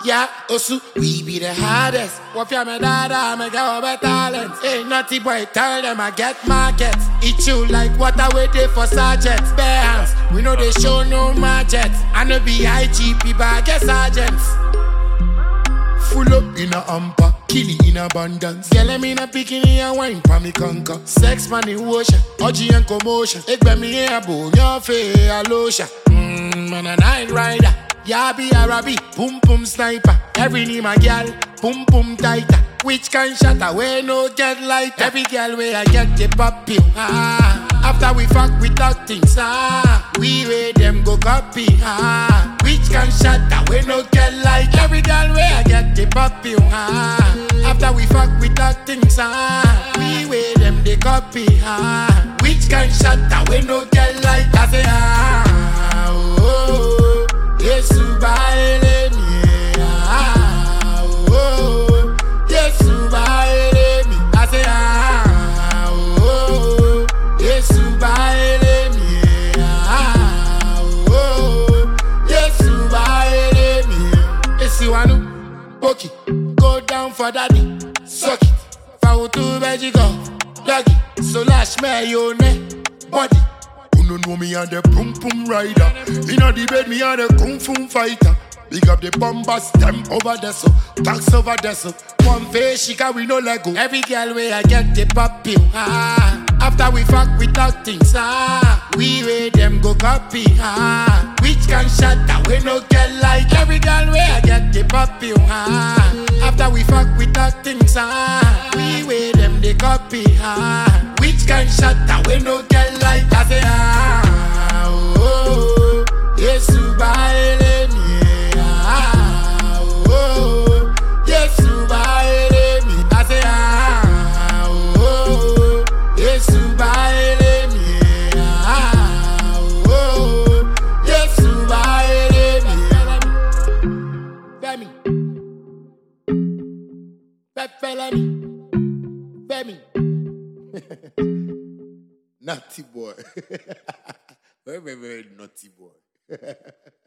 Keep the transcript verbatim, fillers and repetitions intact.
Yeah, Osu, we be the hardest. What ya me dada, me get over talent. Hey, naughty boy, tell them I get market. Eat you like water waiting for sergeants. Bare hands, we know they show no margins. I know be I G P, but I get sergeants. Full up in a hamper, killing in abundance. Girl, I'm in a bikini and wine pa me conquer. Sex man in ocean, orgy and commotion. Ik ben me here, boom, your face, a lotion. Mmm, man a night rider. Yabi Arabi, boom boom sniper. Every knee my girl, boom boom tighter. Which kind shot away no get lighter. Every girl where I get the puppy. Ah, after we fuck without things. Ah, we way them go copy. Ah, which kind shot away no get lighter. Every girl where I get the puppy. Ah, after we fuck without things. Ah, we way them they copy. Ah, which kind shot away no get lighter. I say ah, oh, oh. Yesu baile mi, ah, oh, Yesu baile mi, I say ah, oh, Yesu baile mi, ah, oh, Yesu baile mi. Esi wanu, poki, go down for daddy, suck it, fawu tu beji go, doggy, so lash me your neck, body. You know me and the boom boom rider. Inna the bed me and the kung fu fighter. Big up the bombas, them over there so, tax over there so. One face she carry no Lego. Every girl where I get the puppy. Ah, after we fuck without things. Ah, we way them go copy. Ah, which can shut that we no get like. Every girl where I get the puppy. Ah, after we fuck without things. Ah, we way them they copy. Ah, which can shut that we no get like. I say ah, oh, Yesu baile mi, ah, oh, Yesu baile mi. I say ah, oh, Yesu baile mi, ah, oh, Yesu baile mi. Femi, Femi, Femi. Naughty boy. Very, very, very naughty boy.